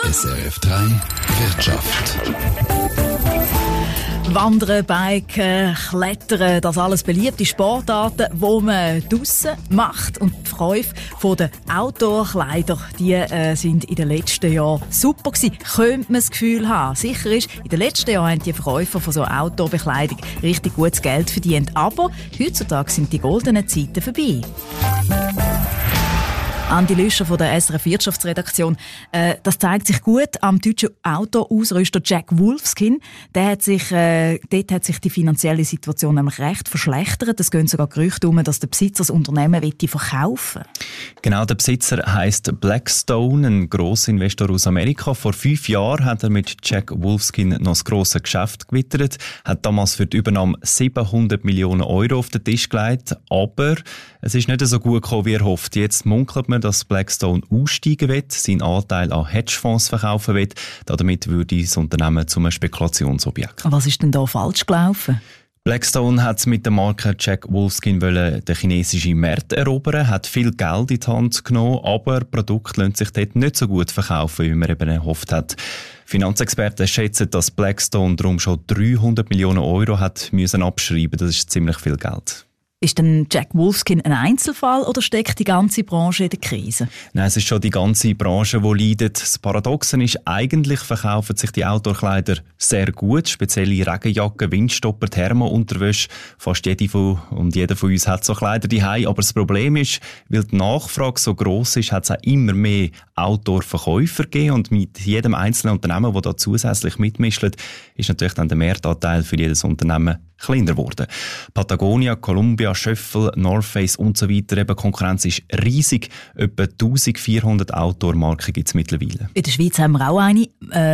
SRF 3 Wirtschaft. Wandern, Biken, Klettern, das alles beliebte Sportarten, die man draussen macht. Und die Verkäufe der Outdoor-Kleider, die sind in den letzten Jahren super gewesen. Könnte man das Gefühl haben. Sicher ist, in den letzten Jahren haben die Verkäufer von so Outdoor-Bekleidung richtig gutes Geld verdient. Aber heutzutage sind die goldenen Zeiten vorbei. Andi Lüscher von der SRF Wirtschaftsredaktion. Das zeigt sich gut am deutschen Outdoor-Ausrüster Jack Wolfskin. Dort hat sich die finanzielle Situation nämlich recht verschlechtert. Es gehen sogar Gerüchte um, dass der Besitzer das Unternehmen verkaufen will. Genau, der Besitzer heisst Blackstone, ein Grossinvestor aus Amerika. Vor 5 Jahren hat er mit Jack Wolfskin noch das grosse Geschäft gewittert, hat damals für die Übernahme 700 Millionen Euro auf den Tisch gelegt. Aber es ist nicht so gut gekommen, wie er hofft. Jetzt munkelt man, dass Blackstone aussteigen will, seinen Anteil an Hedgefonds verkaufen will. Damit würde das Unternehmen zum Spekulationsobjekt. Was ist denn da falsch gelaufen? Blackstone hat mit der Marke Jack Wolfskin den chinesischen Markt erobern, hat viel Geld in die Hand genommen, aber Produkte lassen sich dort nicht so gut verkaufen, wie man eben erhofft hat. Finanzexperten schätzen, dass Blackstone darum schon 300 Millionen Euro hat müssen abschreiben. Das ist ziemlich viel Geld. Ist denn Jack Wolfskin ein Einzelfall oder steckt die ganze Branche in der Krise? Nein, es ist schon die ganze Branche, die leidet. Das Paradoxe ist, eigentlich verkaufen sich die Outdoor-Kleider sehr gut. Spezielle Regenjacken, Windstopper, Thermounterwäsche. Fast jeder von uns hat so Kleider daheim. Aber das Problem ist, weil die Nachfrage so gross ist, hat es auch immer mehr Outdoor-Verkäufer gegeben. Und mit jedem einzelnen Unternehmen, das da zusätzlich mitmischt, ist natürlich dann der Marktanteil für jedes Unternehmen kleiner geworden. Patagonia, Columbia, Schöffel, North Face und so weiter. Eben, Konkurrenz ist riesig. Etwa 1400 Outdoor-Marken gibt es mittlerweile. In der Schweiz haben wir auch eine.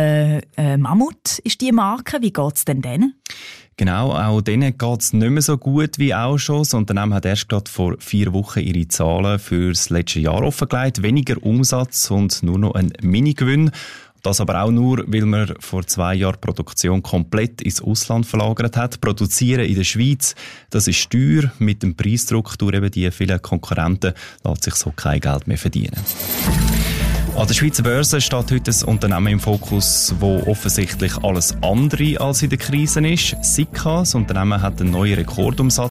Mammut ist die Marke. Wie geht es denn denen? Genau, auch denen geht es nicht mehr so gut wie auch schon. Das Unternehmen hat erst gerade vor 4 Wochen ihre Zahlen für das letzte Jahr offengelegt. Weniger Umsatz und nur noch ein Minigewinn. Das aber auch nur, weil man vor 2 Jahren die Produktion komplett ins Ausland verlagert hat. Produzieren in der Schweiz, das ist teuer. Mit dem Preisdruck durch eben die vielen Konkurrenten lässt sich so kein Geld mehr verdienen. An der Schweizer Börse steht heute ein Unternehmen im Fokus, das offensichtlich alles andere als in der Krise ist. Sika, das Unternehmen hat einen neuen Rekordumsatz